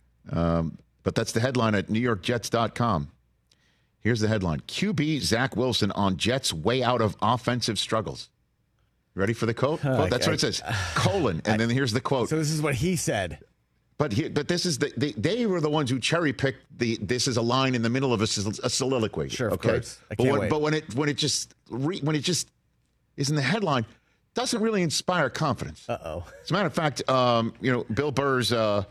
But that's the headline at NewYorkJets.com. Here's the headline. QB Zach Wilson on Jets way out of offensive struggles. Ready for the quote? Well, that's what it says. Colon. And then here's the quote. So this is what he said. But this is they were the ones who cherry picked this is a line in the middle of a soliloquy. Sure, of okay. course. I can't wait. But when it just is in the headline, doesn't really inspire confidence. Uh-oh. As a matter of fact, Bill Burr's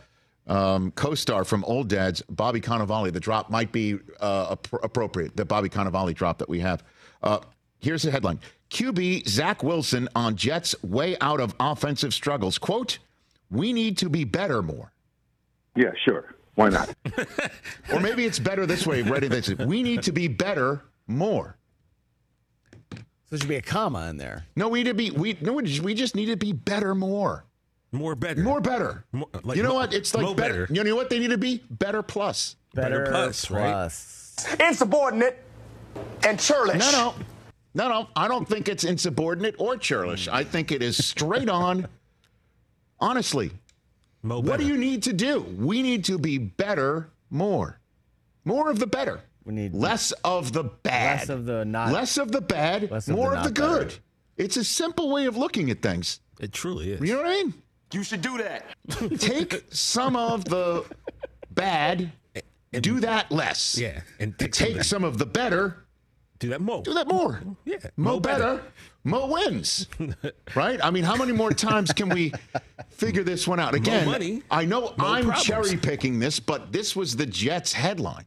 co-star from Old Dads, Bobby Cannavale, the drop might be appropriate. The Bobby Cannavale drop that we have. Here's the headline. QB Zach Wilson on Jets way out of offensive struggles. Quote, we need to be better more. Yeah, sure. Why not? Or maybe it's better this way. Ready? This. We need to be better more. So there should be a comma in there. No, we just need to be better more. More better. More better. More, you know what? It's like better. You know what they need to be? Better plus. Better plus, right? Insubordinate and churlish. No, I don't think it's insubordinate or churlish. I think it is straight on. Honestly, what do you need to do? We need to be better more. More of the better. We need less of the bad. Less of the not. Less of the bad, more of the good. Better. It's a simple way of looking at things. It truly is. You know what I mean? You should do that. Take some of the bad, and do that less. Yeah. And take some of the better. Do that more. Do that more. Yeah. Mo better. Mo wins. Right? I mean, how many more times can we figure this one out? Again, money, I know I'm problems. cherry picking this, but this was the Jets headline.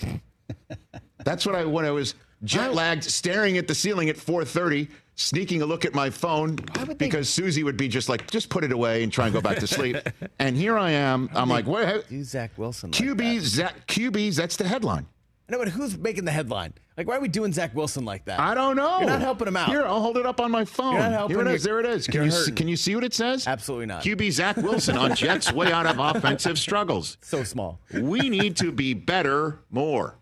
That's what when I was jet lagged, staring at the ceiling at 4:30, sneaking a look at my phone because Susie would be just like, just put it away and try and go back to sleep. And here I am. I'm like, what? Do Zach Wilson. QBs, that's the headline. No, but who's making the headline? Like, why are we doing Zach Wilson like that? I don't know. You're not helping him out. Here, I'll hold it up on my phone. You're not helping. Here it is. There it is. Can you see what it says? Absolutely not. QB Zach Wilson on Jets way out of offensive struggles. So small. We need to be better more.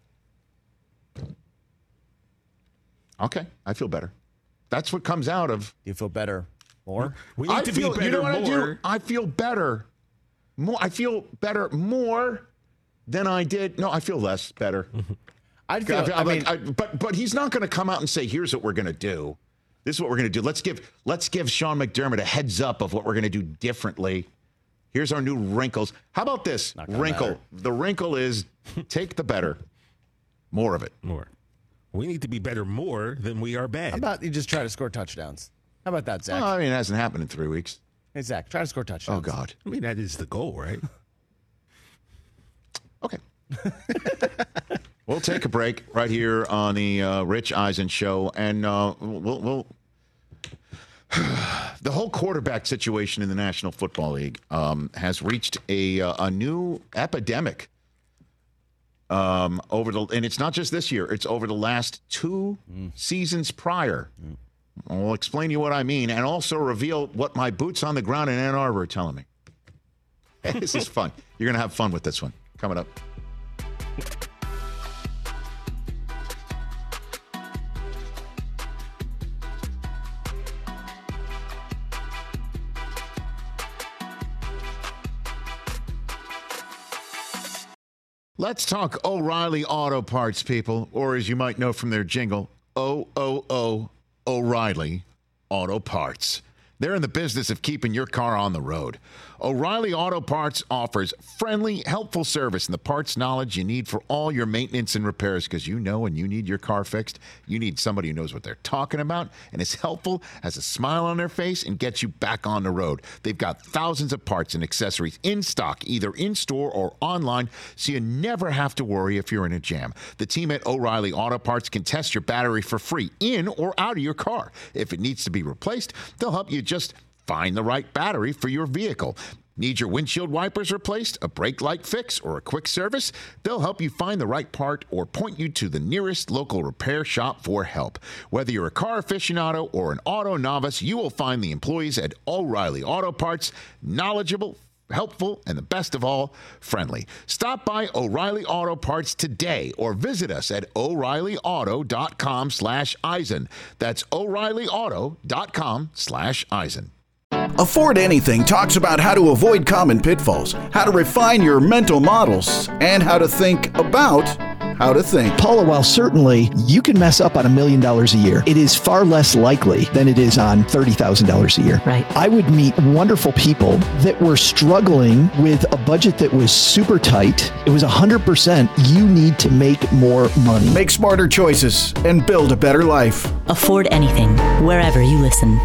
Okay, I feel better. That's what comes out of. Do you feel better more? We need to be better you know what more. I do? I feel better more. I feel better more than I did. No, I feel less better. But he's not going to come out and say, "Here's what we're going to do. This is what we're going to do. Let's give Sean McDermott a heads up of what we're going to do differently. Here's our new wrinkles. How about this wrinkle? Matter. The wrinkle is take the better, more of it. More. We need to be better more than we are bad. How about you just try to score touchdowns? How about that, Zach? Well, I mean, it hasn't happened in 3 weeks. Hey, Zach, try to score touchdowns. Oh, God. I mean, that is the goal, right? Okay. We'll take a break right here on the Rich Eisen Show, and we'll the whole quarterback situation in the National Football League has reached a new epidemic. And it's not just this year; it's over the last 2 seasons prior. I'll explain to you what I mean, and also reveal what my boots on the ground in Ann Arbor are telling me. This is fun. You're going to have fun with this one. Coming up. Let's talk O'Reilly Auto Parts, people, or as you might know from their jingle, O'Reilly Auto Parts. They're in the business of keeping your car on the road. O'Reilly Auto Parts offers friendly, helpful service and the parts knowledge you need for all your maintenance and repairs, because you know when you need your car fixed, you need somebody who knows what they're talking about and is helpful, has a smile on their face, and gets you back on the road. They've got thousands of parts and accessories in stock, either in-store or online, so you never have to worry if you're in a jam. The team at O'Reilly Auto Parts can test your battery for free in or out of your car. If it needs to be replaced, they'll help you just find the right battery for your vehicle. Need your windshield wipers replaced, a brake light fix, or a quick service? They'll help you find the right part or point you to the nearest local repair shop for help. Whether you're a car aficionado or an auto novice, you will find the employees at O'Reilly Auto Parts knowledgeable, helpful, and the best of all, friendly. Stop by O'Reilly Auto Parts today or visit us at O'ReillyAuto.com/Eisen. That's O'ReillyAuto.com/Eisen. Afford Anything talks about how to avoid common pitfalls, how to refine your mental models, and how to think about how to think. Paula, while certainly you can mess up on $1 million a year, it is far less likely than it is on $30,000 a year. Right. I would meet wonderful people that were struggling with a budget that was super tight. It was 100% you need to make more money. Make smarter choices and build a better life. Afford Anything, wherever you listen.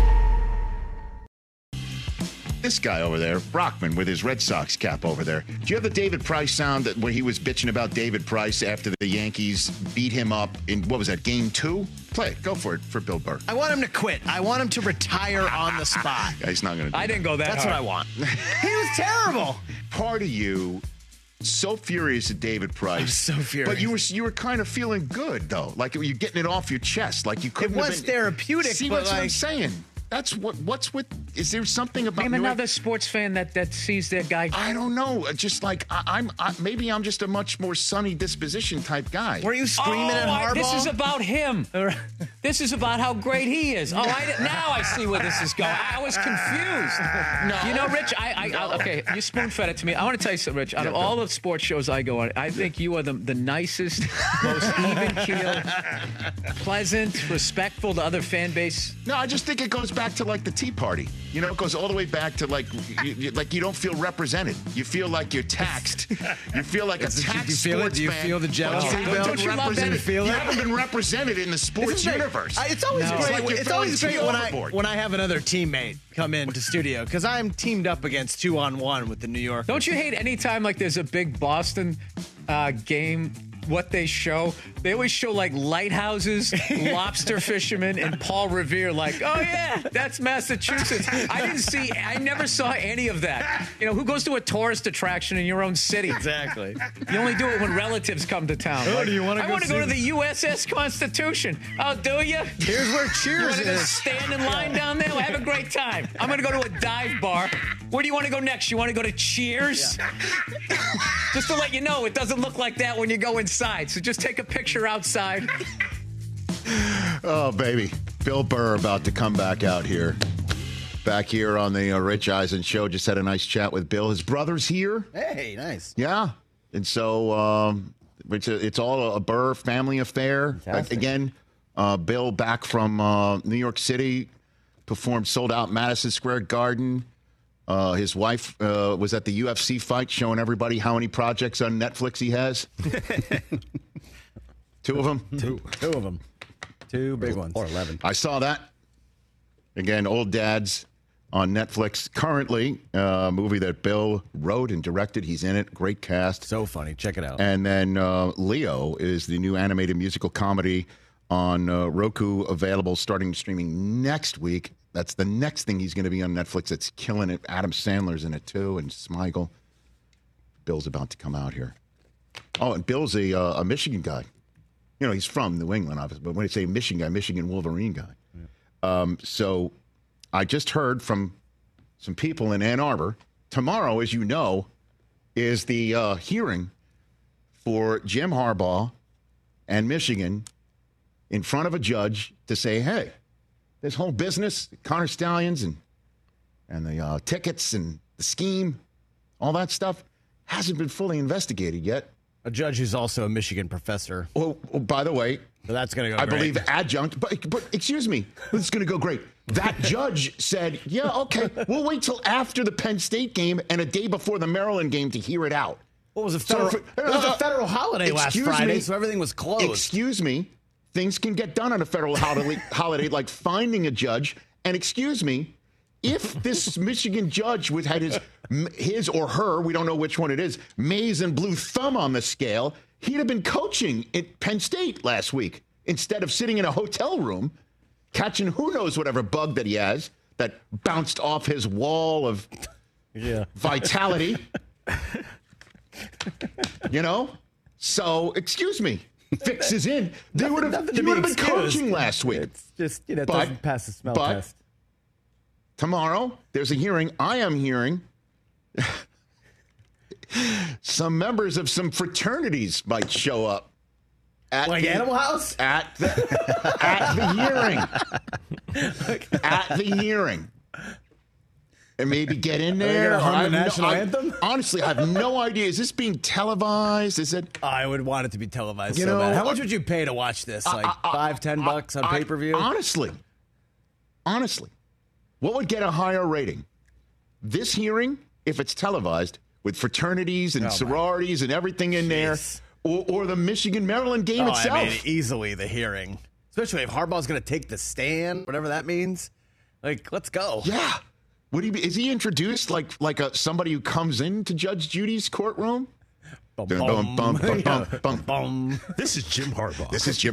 This guy over there, Brockman, with his Red Sox cap over there. Do you have the David Price sound where he was bitching about David Price after the Yankees beat him up in, what was that, game 2? Play it. Go for it for Bill Burr. I want him to quit. I want him to retire on the spot. He's not going to do I didn't go that That's hard. what I want. He was terrible. Part of you so furious at David Price. I was so furious. But you were kind of feeling good, though. Like you're getting it off your chest. Like you couldn't It have was been, therapeutic, See, but that's what I'm like- saying. That's what's with, is there something about Name another sports fan that sees their guy. I don't know. Just like maybe I'm just a much more sunny disposition type guy. Were you screaming at Harbaugh? This is about him. This is about how great he is. Now I see where this is going. I was confused. No. You know, Rich, okay, you spoon-fed it to me. I want to tell you something, Rich. Out of all the sports shows I go on, I think you are the nicest, most even-keeled, pleasant, respectful to other fan base. No, I just think it goes back to like the Tea Party. You know, it goes all the way back to like you don't feel represented. You feel like you're taxed. You feel like a taxed you feel sports it? Do you fan. feel the jealousy, But Bill? don't you love that? feel You it? haven't been represented in the sports universe. It's always No. It's great. like you're It's always throwing great overboard. when I have another teammate come into studio because I'm teamed up against 2-on-1 with the New York. Don't you hate any time like there's a big Boston game? What they show, they always show like lighthouses, lobster fishermen, and Paul Revere. Like, oh yeah, that's Massachusetts. I never saw any of that. You know, who goes to a tourist attraction in your own city? Exactly. You only do it when relatives come to town. Oh, Like, do you want to I want to go to the USS Constitution. Oh, do you? Here's where You Cheers want to go is. stand in line down there? Well, have a great time. I'm going to go to a dive bar. Where do you want to go next? You want to go to Cheers? Yeah. Just to let you know, it doesn't look like that when you go inside. So just take a picture outside. Oh, baby. Bill Burr about to come back out here. Back here on the Rich Eisen Show. Just had a nice chat with Bill. His brother's here. Hey, nice. Yeah. And so it's all a Burr family affair. Again, Bill back from New York City, performed sold out Madison Square Garden. His wife was at the UFC fight, showing everybody how many projects on Netflix he has. 2 of them? Two of them. 2 big ones. Or 11. I saw that. Again, Old Dads on Netflix. Currently, a movie that Bill wrote and directed. He's in it. Great cast. So funny. Check it out. And then Leo is the new animated musical comedy on Roku, available starting streaming next week. That's the next thing he's going to be on Netflix. It's killing it. Adam Sandler's in it, too, and Smigel. Bill's about to come out here. Oh, and Bill's a Michigan guy. You know, he's from New England, obviously, but when I say Michigan guy, Michigan Wolverine guy. Yeah. So I just heard from some people in Ann Arbor. Tomorrow, as you know, is the hearing for Jim Harbaugh and Michigan in front of a judge to say, hey, this whole business, Connor Stallions and the tickets and the scheme, all that stuff, hasn't been fully investigated yet. A judge who's also a Michigan professor. Oh, by the way, so that's going to go I great. believe adjunct, but excuse me, it's going to go great. That judge said, yeah, okay, we'll wait till after the Penn State game and a day before the Maryland game to hear it out. What was a federal, it was a federal holiday last Friday, so everything was closed. Excuse me, things can get done on a federal holiday like finding a judge. And excuse me, if this Michigan judge had his or her, we don't know which one it is, maize and blue thumb on the scale, he'd have been coaching at Penn State last week instead of sitting in a hotel room catching who knows whatever bug that he has that bounced off his wall of vitality. So excuse me. Fix is in. They would have been coaching last week. It's just it doesn't pass the smell test. Tomorrow there's a hearing. I am hearing some members of some fraternities might show up at Animal House at the hearing. At the hearing. And maybe get in there. The national anthem? Honestly, I have no idea. Is this being televised? Is it? I would want it to be televised so bad. How much would you pay to watch this? Like $5-10 on pay-per-view? Honestly, what would get a higher rating? This hearing, if it's televised, with fraternities and sororities and everything in there, or the Michigan-Maryland game itself? I mean, easily the hearing. Especially if Harbaugh's going to take the stand, whatever that means. Like, let's go. Yeah. Would he be? Is he introduced like somebody who comes into Judge Judy's courtroom? This is Jim Harbaugh.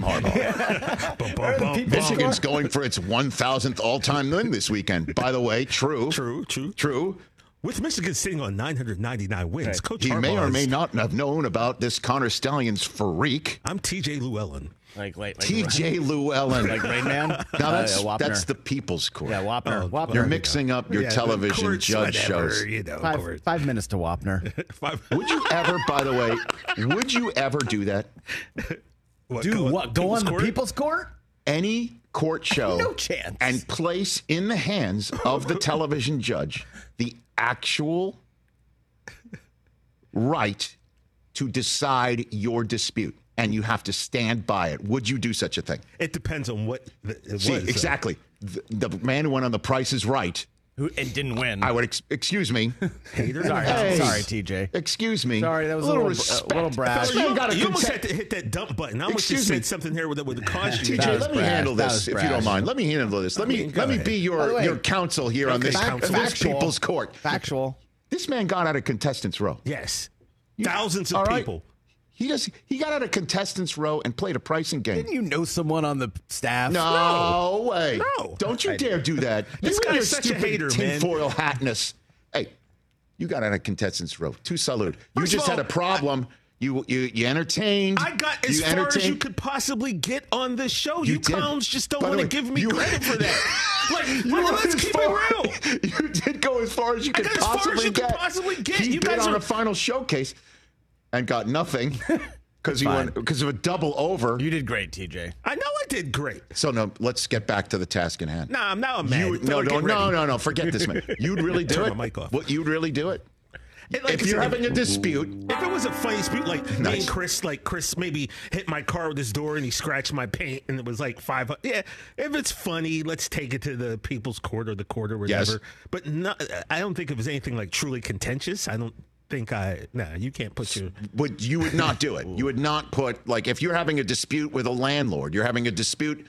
Michigan's going for its 1,000th all-time win this weekend. By the way, true. With Michigan sitting on 999 wins, Coach Harbaugh may or may not have known about this Connor Stallions freak. I'm T.J. Llewellyn. T.J. Llewellyn. Like Rain Man? No, that's the People's Court. Yeah, Wapner. Wapner. You're mixing up your television judge shows. 5 minutes to Wapner. Would you ever, by the way, do that? Go on the People's Court? Any court show. No chance. And place in the hands of the television judge the actual right to decide your dispute. And you have to stand by it. Would you do such a thing? It depends on what it was. Exactly. The man who went on The Price is Right. And didn't win. I would, excuse me. Sorry, TJ. Excuse me. Sorry, that was a little brash. You almost had to hit that dump button. I almost just said something here that would cause you. TJ, let me handle this, if you don't mind. Let me handle this. Let me be your counsel here on this People's Court. Factual. This man got out of contestants' row. Yes. Thousands of people. He got out of contestants' row and played a pricing game. Didn't you know someone on the staff? No way. No. Don't you dare do that. This guy is such a hater, man. Tinfoil hatness. Hey, you got out of contestants' row. To salute. You just had a problem. You entertained. I got as far as you could possibly get on this show. You clowns just don't want to give me credit for that. Let's keep it real. You did go as far as you could possibly get. He bid on a final showcase. And got nothing because of a double over. You did great, TJ. I know I did great. So no, let's get back to the task in hand. Nah, now I'm mad. No. Forget this, man. You'd really do it. My mic off. What, you'd really do it? If you're having a dispute, if it was a funny dispute, like me and Chris maybe hit my car with his door and he scratched my paint and it was like $5. Yeah, if it's funny, let's take it to the People's Court or the court or whatever. Yes. But I don't think it was anything like truly contentious. I don't think you can't put your. But you would not do it. You would not put, like, if you're having a dispute with a landlord, you're having a dispute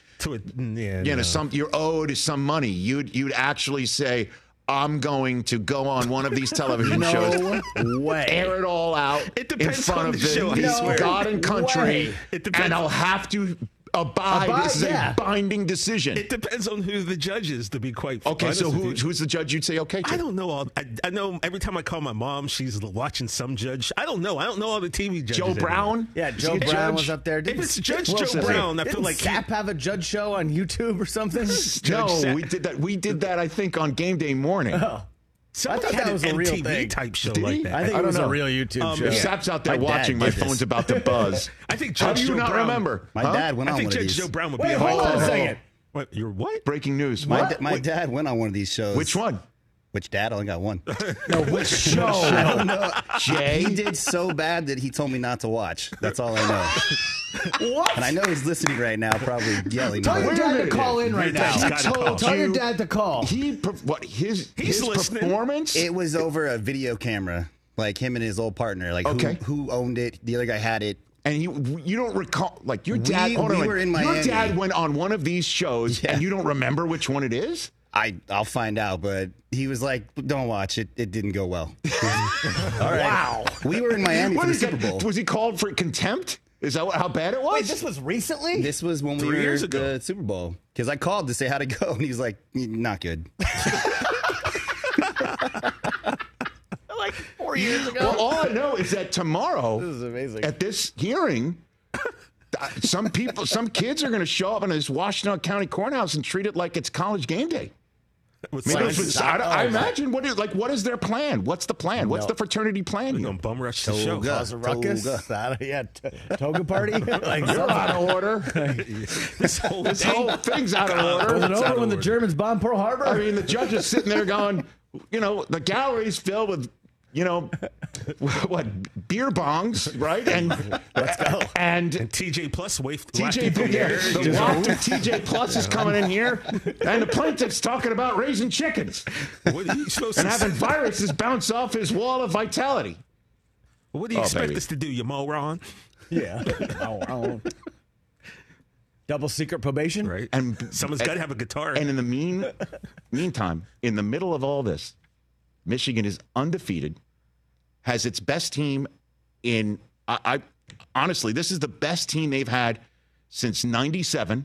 you're owed some money. You'd actually say, I'm going to go on one of these television shows, air it all out in front of the God and country, and I'll have to abide. This is a binding decision. It depends on who the judge is, to be quite okay. honest So with who's the judge you'd say okay to? I don't know. I know every time I call my mom, she's watching some judge. I don't know all the TV judges. Joe Brown? Yeah, Joe Brown was up there. If it's Judge Joe Brown, I feel like Sap have a judge show on YouTube or something. No, we did that. We did that. I think on Game Day morning. Oh. I thought that was a real thing. Type show like that. I think it was a real YouTube show. Sap's out there watching. My phone's about to buzz. I think Judge Joe Joe Brown. Remember? My dad went on one of these. I think Judge Joe Brown would be a hold on a second. What? You're what? Breaking news. My dad went on one of these shows. Which one? Which dad? I only got one. No, which show? I don't know. Jay? He did so bad that he told me not to watch. That's all I know. What? And I know he's listening right now, probably yelling. Tell your dad to call in right now. Tell your dad to call. His performance? It was over a video camera, like him and his old partner. Like who owned it? The other guy had it. And you don't recall, like your dad. We were in Miami. Your dad went on one of these shows, and you don't remember which one it is? I'll find out, but he was like, "Don't watch it. It didn't go well." All right. Wow. We were in Miami for the Super Bowl. Was he called for contempt? Is that how bad it was? Wait, this was recently? This was when we were at the Super Bowl. Because I called to say how'd it go, and he's like, "Not good." 4 years ago. Well, all I know is that tomorrow, This is amazing. at this hearing, some kids are going to show up in this Washington County courthouse and treat it like it's college game day. I imagine what is their plan? What's the plan? What's the fraternity plan? We're going to bum rush the show. Cause a ruckus. Toga party. Like, you're out of order. This whole thing's out of order. Was it over when the Germans bombed Pearl Harbor? I mean, the judge is sitting there going, the gallery's filled with, beer bongs, right? And let's go. And TJ Plus the waft of TJ Plus is coming in here, and the plaintiff's talking about raising chickens what are you supposed and to having say? viruses bounce off his wall of vitality. What do you expect us to do, you moron? Yeah. Double secret probation, right? And someone's got to have a guitar. And in the meantime, in the middle of all this, Michigan is undefeated, has its best team in. I honestly, this is the best team they've had since '97.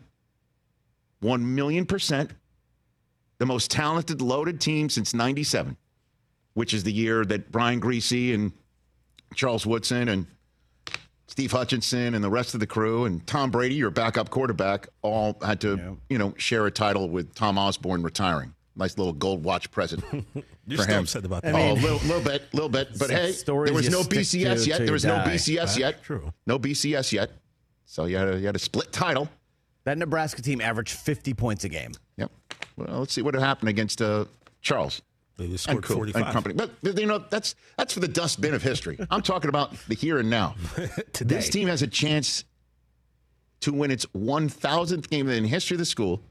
1,000,000%, the most talented, loaded team since '97, which is the year that Brian Griese and Charles Woodson and Steve Hutchinson and the rest of the crew and Tom Brady, your backup quarterback, all had to, share a title with Tom Osborne retiring. Nice little gold watch present You're for still him. upset about that. A little bit. But hey, there was no BCS yet. There was no BCS yet. True. No BCS yet. So you had a split title. That Nebraska team averaged 50 points a game. Yep. Well, let's see what happened against Charles. They scored 45. And company. But that's for the dustbin of history. I'm talking about the here and now. Today. This team has a chance to win its 1,000th game in the history of the school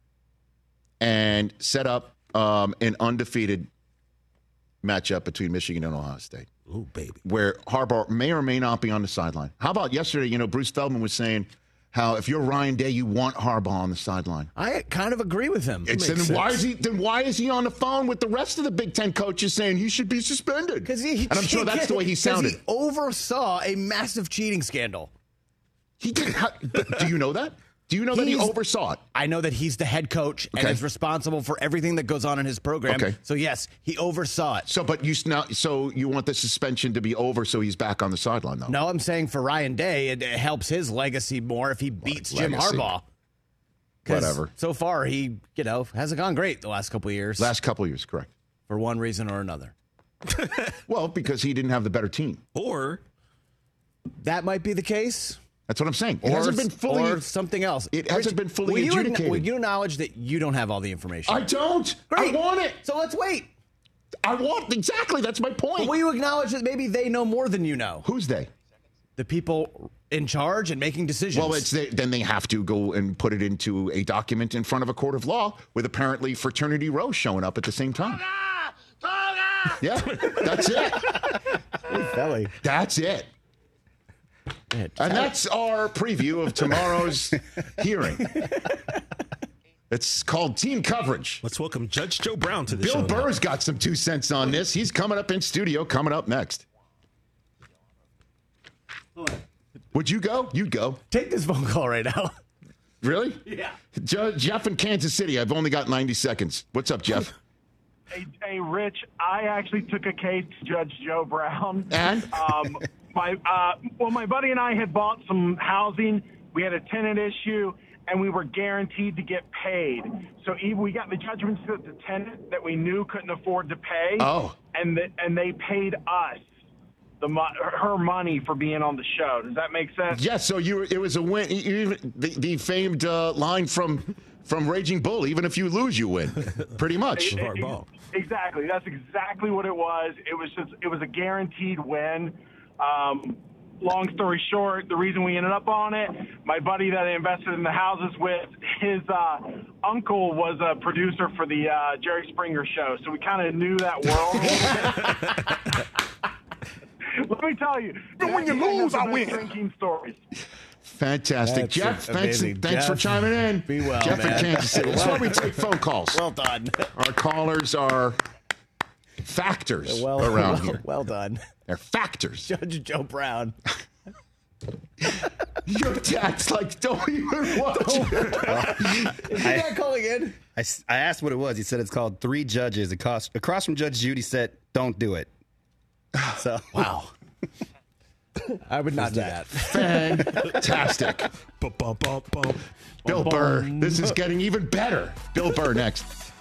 and set up an undefeated matchup between Michigan and Ohio State. Ooh, baby. Where Harbaugh may or may not be on the sideline. How about yesterday, Bruce Feldman was saying how if you're Ryan Day, you want Harbaugh on the sideline. I kind of agree with him. Then why is he on the phone with the rest of the Big Ten coaches saying he should be suspended? Because and I'm sure that's the way he sounded. He oversaw a massive cheating scandal. He did. Do you know that? Do you know that he oversaw it? I know that he's the head coach and is responsible for everything that goes on in his program. Okay. So yes, he oversaw it. So you want the suspension to be over so he's back on the sideline, though? No, I'm saying for Ryan Day, it helps his legacy more if he beats Jim Harbaugh. Whatever. So far, he hasn't gone great the last couple of years. Last couple of years, correct. For one reason or another. Well, because he didn't have the better team. Or that might be the case. That's what I'm saying. It hasn't been fully, or something else. It hasn't been fully adjudicated. Will you acknowledge that you don't have all the information? I don't. Great. I want it. So let's wait. Exactly. That's my point. But will you acknowledge that maybe they know more than you know? Who's they? The people in charge and making decisions. Well, then they have to go and put it into a document in front of a court of law with apparently Fraternity Row showing up at the same time. Yeah, that's it. Belly. That's it. And that's our preview of tomorrow's hearing. It's called Team Coverage. Let's welcome Judge Joe Brown to the show. Bill Burr's got some 2 cents on this. He's coming up in studio, coming up next. Would you go? You'd go. Take this phone call right now. Really? Yeah. Jeff in Kansas City. I've only got 90 seconds. What's up, Jeff? Hey, Rich, I actually took a case to Judge Joe Brown. And? My buddy and I had bought some housing. We had a tenant issue, and we were guaranteed to get paid. So we got the judgment that the tenant that we knew couldn't afford to pay. Oh. And they paid us her money for being on the show. Does that make sense? Yes. So it was a win. The famed line from Raging Bull. Even if you lose, you win. Pretty much. Exactly. That's exactly what it was. It was a guaranteed win. Long story short, the reason we ended up on it, my buddy that I invested in the houses with, his uncle was a producer for the Jerry Springer show, so we kind of knew that world. Let me tell you, when you lose, I win. Drinking stories. Fantastic. Jeff, thanks for chiming in. Be well, Jeff in Kansas City. That's why we take phone calls. Well done. Our callers are factors around here. Well done. They're factors. Judge Joe Brown. Your dad's like, don't even watch it. Is your dad calling in? I asked what it was. He said it's called Three Judges. Across from Judge Judy said, don't do it. So wow. I would not do that. Fantastic. Bill Burr. This is getting even better. Bill Burr next.